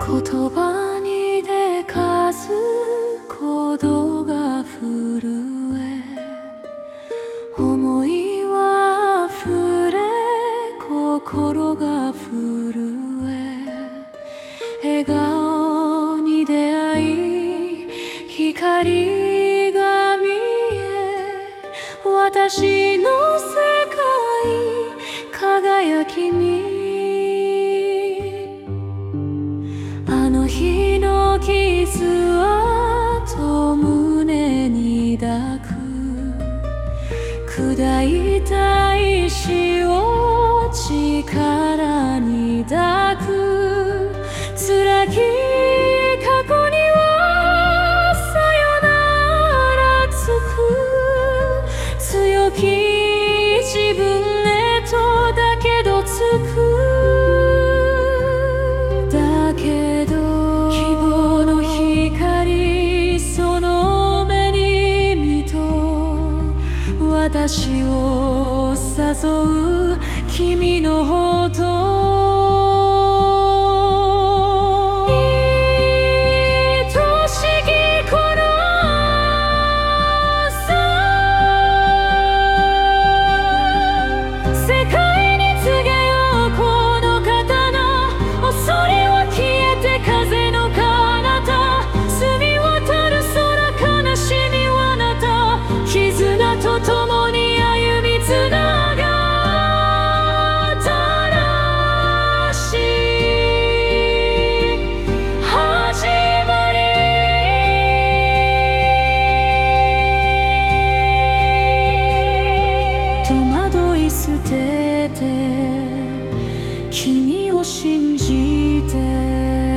言葉にでかず鼓動が震え、思いは溢れ心が震え、笑顔に出会い光が見え、私の世界輝きに、あの日の傷跡胸に抱く、砕いた石を力に抱く、辛き過去にはさよならつく、強き自分へとだけどつく、だけど希望の光その目に見と、私を誘う君のほど共に歩みつながったらしい始まり、戸惑い捨てて君を信じて、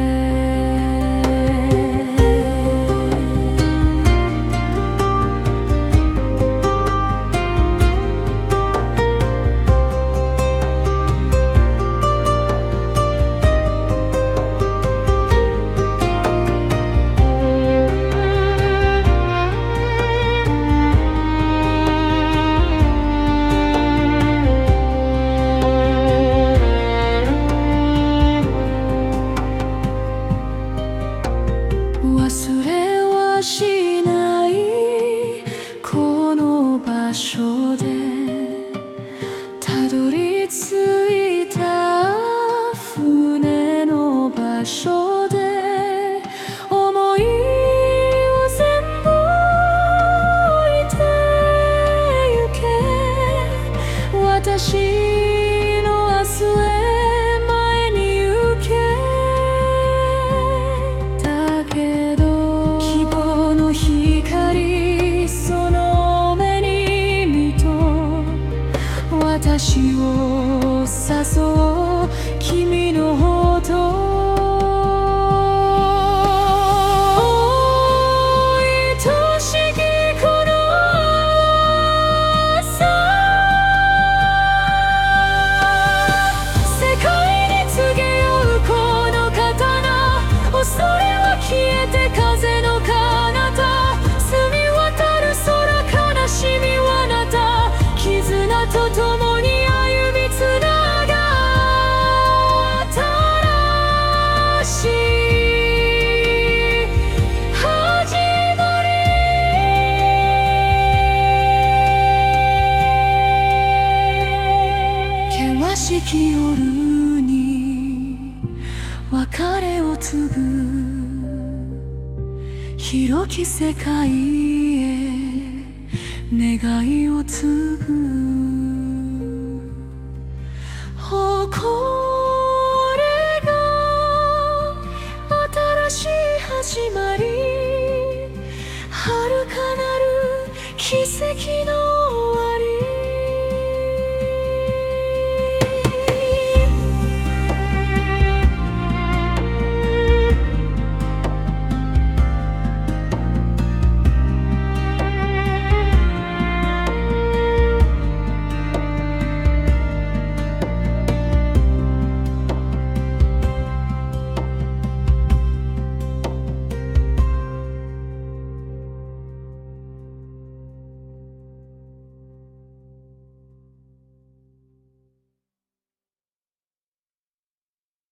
忘れはしないこの場所で、たどり着いた船の場所で、思いを全部置いてゆけ、私の明日へ前に行け、だけど希望の光その目に見と、私を誘う君のほど愛しきこの朝、世界に告げようこの刀、恐れは消えて風の彼方、澄み渡る空悲しみはあなた、絆と共に歩みつながったらしい始まり、険しき夜に別れを告ぐ、広き世界へ願いを継ぐ。